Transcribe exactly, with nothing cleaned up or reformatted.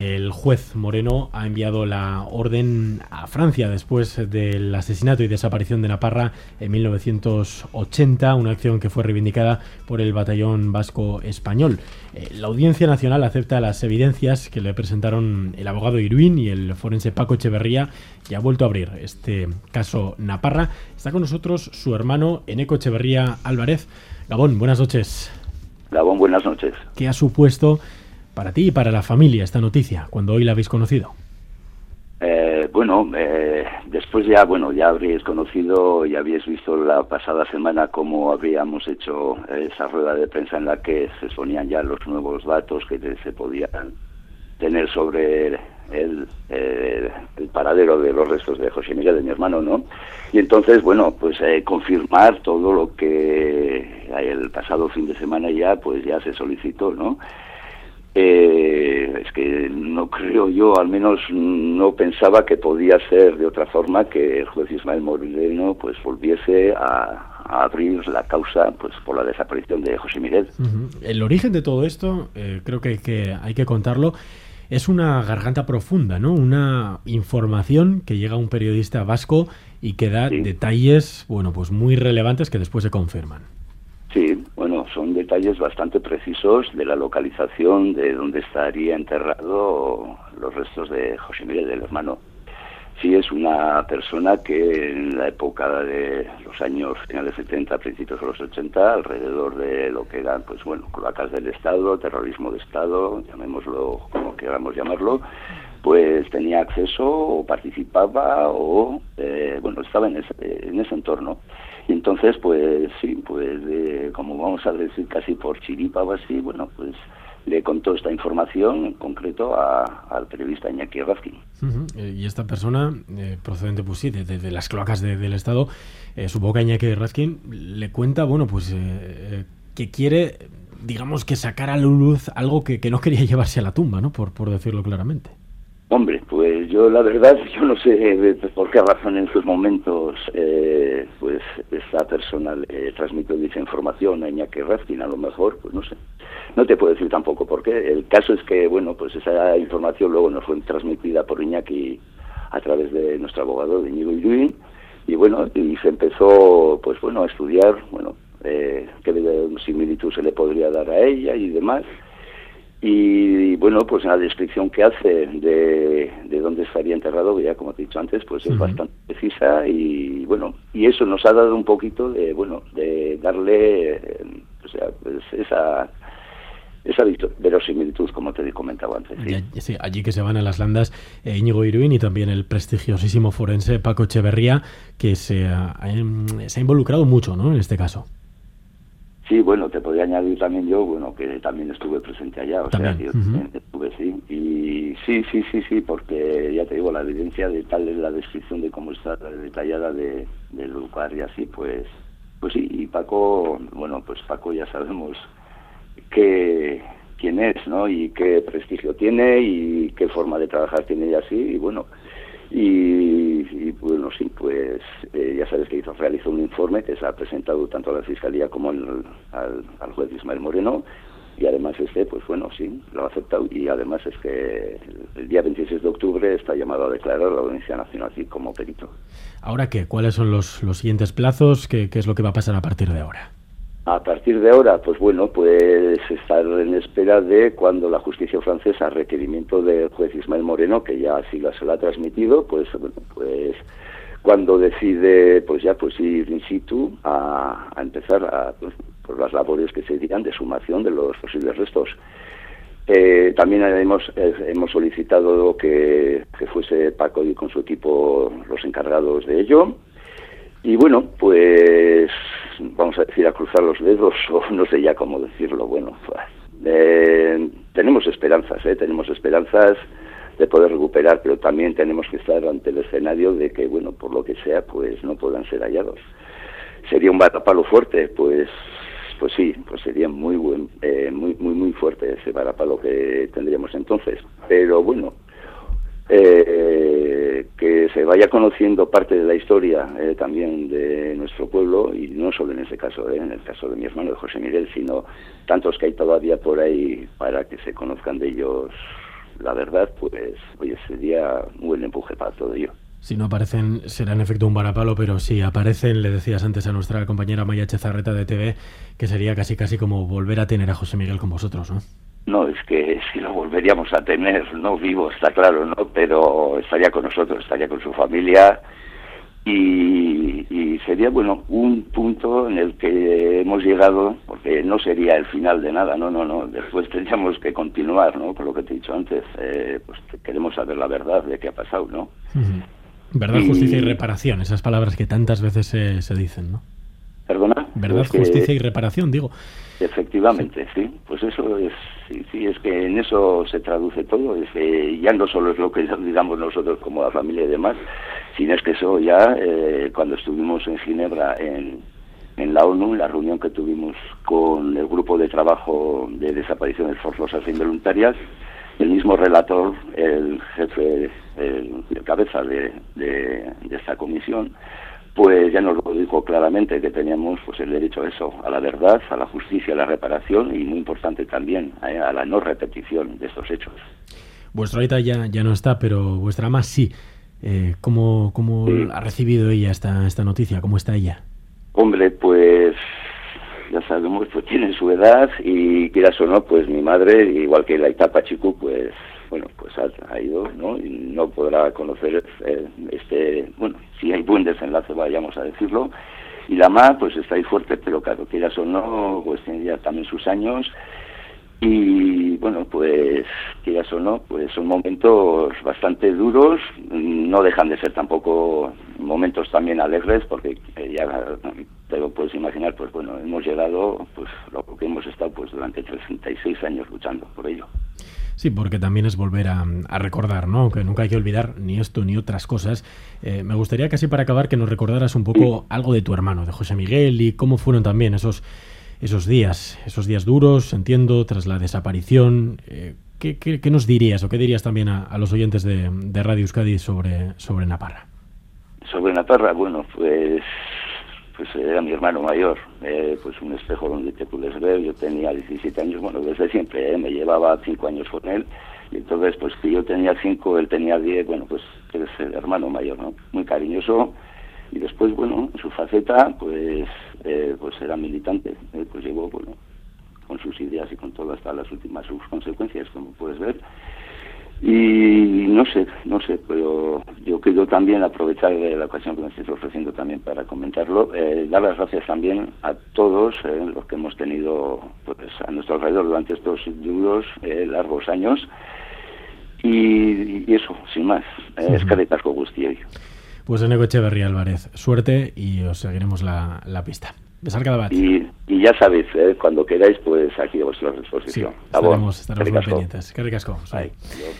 El juez Moreno ha enviado la orden a Francia después del asesinato y desaparición de Naparra en mil novecientos ochenta, una acción que fue reivindicada por el Batallón Vasco Español. Eh, la Audiencia Nacional acepta las evidencias que le presentaron el abogado Iruín y el forense Paco Echeverría, y ha vuelto a abrir este caso Naparra. Está con nosotros su hermano Eneco Echeverría Álvarez. Gabón, buenas noches. Gabón, buenas noches. ¿Qué ha supuesto para ti y para la familia esta noticia, cuando hoy la habéis conocido? Eh, bueno, eh, después ya, bueno, ya habréis conocido y habéis visto la pasada semana cómo habíamos hecho esa rueda de prensa en la que se exponían ya los nuevos datos que se podían tener sobre el, eh, el paradero de los restos de José Miguel, de mi hermano, ¿no? Y entonces, bueno, pues eh, confirmar todo lo que el pasado fin de semana ya, pues ya se solicitó, ¿no? Eh, es que no creo yo, al menos no pensaba que podía ser de otra forma que el juez Ismael Moreno pues volviese a, a abrir la causa pues por la desaparición de José Miguel. Uh-huh. El origen de todo esto, eh, creo que, que hay que contarlo, es una garganta profunda, ¿no? Una información que llega a un periodista vasco y que da sí. detalles, bueno, pues muy relevantes que después se confirman. Sí, bueno, son detalles bastante precisos de la localización de dónde estaría enterrado los restos de José Miguel, del hermano. Sí, es una persona que en la época de los años finales setenta, principios de los ochenta, alrededor de lo que eran, pues bueno, cloacas del Estado, terrorismo de Estado, llamémoslo como queramos llamarlo, pues tenía acceso o participaba o, eh, bueno, estaba en ese, en ese entorno. Y entonces, pues sí, pues eh, como vamos a decir casi por chiripa o así, bueno, pues le contó esta información en concreto a, al periodista Iñaki Razkin. Uh-huh. Y esta persona, eh, procedente pues sí, de, de, de las cloacas de, del Estado, eh, supongo que Iñaki Razkin le cuenta, bueno, pues eh, que quiere, digamos, que sacar a la luz algo que, que no quería llevarse a la tumba, ¿no? Por, por decirlo claramente. Hombre, pues yo la verdad, yo no sé por qué razón en sus momentos eh, pues esta persona le transmitió dicha información a Iñaki Razkin, a lo mejor, pues no sé. No te puedo decir tampoco por qué. El caso es que, bueno, pues esa información luego nos fue transmitida por Iñaki a través de nuestro abogado, de Íñigo Iruín, y bueno, y se empezó, pues bueno, a estudiar, bueno, eh, qué similitud se le podría dar a ella y demás. Y bueno, pues la descripción que hace de, de dónde estaría enterrado, ya como te he dicho antes, pues es uh-huh. bastante precisa y bueno, y eso nos ha dado un poquito de, bueno, de darle, eh, o sea, pues esa esa verosimilitud, como te comentaba antes. ¿Sí? Ya, sí, allí que se van a las landas eh, Íñigo Iruín y también el prestigiosísimo forense Paco Echeverría, que se ha, se ha involucrado mucho, ¿no? En este caso. Sí, bueno, te podría añadir también yo, bueno, que también estuve presente allá, o también. sea, yo uh-huh. también estuve, sí, y sí, sí, sí, sí, porque ya te digo, la evidencia de tal es la descripción de cómo está detallada de, del lugar y así, pues, pues sí, y Paco, bueno, pues Paco ya sabemos que quién es, ¿no? Y qué prestigio tiene y qué forma de trabajar tiene y así, y bueno, y, y bueno, sí, pues eh, ya sabes que hizo, realizó un informe que se ha presentado tanto a la Fiscalía como al, al, al juez Ismael Moreno, y además este, pues bueno, sí, lo ha aceptado, y además es que el, el día veintiséis de octubre está llamado a declarar a la Audiencia Nacional así como perito. ¿Ahora qué? ¿Cuáles son los, los siguientes plazos? ¿Qué, ¿Qué es lo que va a pasar a partir de ahora? A partir de ahora, pues bueno, pues estar en espera de cuando la justicia francesa, a requerimiento del juez Ismael Moreno, que ya así se lo ha transmitido, pues bueno, pues cuando decide, pues ya pues ir in situ a, a empezar a pues, por las labores que se digan de sumación de los posibles restos. Eh, también hemos eh, hemos solicitado que, que fuese Paco y con su equipo los encargados de ello. Y bueno, pues vamos a decir a cruzar los dedos, o no sé ya cómo decirlo, bueno, pues, eh, tenemos esperanzas, ¿eh? tenemos esperanzas de poder recuperar, pero también tenemos que estar ante el escenario de que, bueno, por lo que sea, pues no puedan ser hallados. ¿Sería un varapalo fuerte? Pues pues sí, pues sería muy buen, eh, muy muy muy fuerte ese varapalo que tendríamos entonces, pero bueno, Eh, que se vaya conociendo parte de la historia eh, también de nuestro pueblo, y no solo en ese caso, eh, en el caso de mi hermano de José Miguel, sino tantos que hay todavía por ahí para que se conozcan de ellos la verdad, pues oye, sería un buen empuje para todo ello. Si no aparecen, será en efecto un varapalo, pero si aparecen, le decías antes a nuestra compañera Maya Chezarreta de T V, que sería casi casi como volver a tener a José Miguel con vosotros, ¿no? No, es que si lo volveríamos a tener, no vivo, está claro, ¿no? Pero estaría con nosotros, estaría con su familia y, y sería, bueno, un punto en el que hemos llegado, porque no sería el final de nada, no, no, no. Después tendríamos que continuar, ¿no? Por lo que te he dicho antes, eh, pues queremos saber la verdad de qué ha pasado, ¿no? Uh-huh. Verdad, y... justicia y reparación, esas palabras que tantas veces se, se dicen, ¿no? ¿Perdona? Verdad, es que... justicia y reparación, digo. Efectivamente, sí. sí. Pues eso es, sí, sí, es que en eso se traduce todo. Es que ya no solo es lo que digamos nosotros como la familia y demás, sino es que eso ya, eh, cuando estuvimos en Ginebra, en, en la ONU, en la reunión que tuvimos con el grupo de trabajo de desapariciones forzosas e involuntarias, el mismo relator, el jefe, el, el cabeza de, de, de esta comisión, pues ya nos lo dijo claramente, que teníamos pues el derecho a eso, a la verdad, a la justicia, a la reparación y, muy importante también, eh, a la no repetición de estos hechos. Vuestra ahorita ya, ya no está, pero vuestra ama sí. Eh, ¿Cómo, cómo sí. ha recibido ella esta, esta noticia? ¿Cómo está ella? Hombre, pues ya sabemos, pues tiene su edad y quieras o no, pues mi madre, igual que la etapa Chico, pues bueno, pues ha, ha ido, ¿no? Y no podrá conocer eh, este, bueno, si hay buen desenlace, vayamos a decirlo. Y la mamá, pues está ahí fuerte, pero claro, quieras o no, pues tiene ya también sus años. Y bueno, pues quieras o no, pues son momentos bastante duros, no dejan de ser tampoco momentos también alegres, porque eh, ya te lo puedes imaginar, pues bueno, hemos llegado, pues lo que hemos estado pues durante treinta y seis años luchando por ello. Sí, porque también es volver a, a recordar, ¿no? Que nunca hay que olvidar ni esto ni otras cosas. Eh, me gustaría casi para acabar que nos recordaras un poco sí. algo de tu hermano, de José Miguel, y cómo fueron también esos esos días, esos días duros, entiendo, tras la desaparición. Eh, ¿qué, qué, ¿Qué nos dirías o qué dirías también a, a los oyentes de, de Radio Euskadi sobre, sobre Naparra? Sobre Naparra, bueno, pues... pues era mi hermano mayor, eh, pues un espejo donde te puedes ver. Yo tenía diecisiete años, bueno, desde siempre, eh, me llevaba cinco años con él, y entonces pues que yo tenía cinco, él tenía diez, bueno, pues es el hermano mayor, ¿no? Muy cariñoso, y después, bueno, en su faceta, pues eh, pues era militante, eh, pues llegó, bueno, con sus ideas y con todo hasta las últimas sus consecuencias, como puedes ver. Y no sé, no sé, pero yo quiero también aprovechar la ocasión que me estáis ofreciendo también para comentarlo, eh, dar las gracias también a todos eh, los que hemos tenido pues a nuestro alrededor durante estos duros, eh, largos años, y, y eso, sin más, eh, eskerrik asko guztioi. Pues Eneko Etxeberria Álvarez, suerte y os seguiremos la, la pista. Besarkada bat. Y, y ya sabéis, eh, cuando queráis, pues aquí a vuestra disposición. Sí, estaremos, estaremos muy pendientes. Eskerrik asko.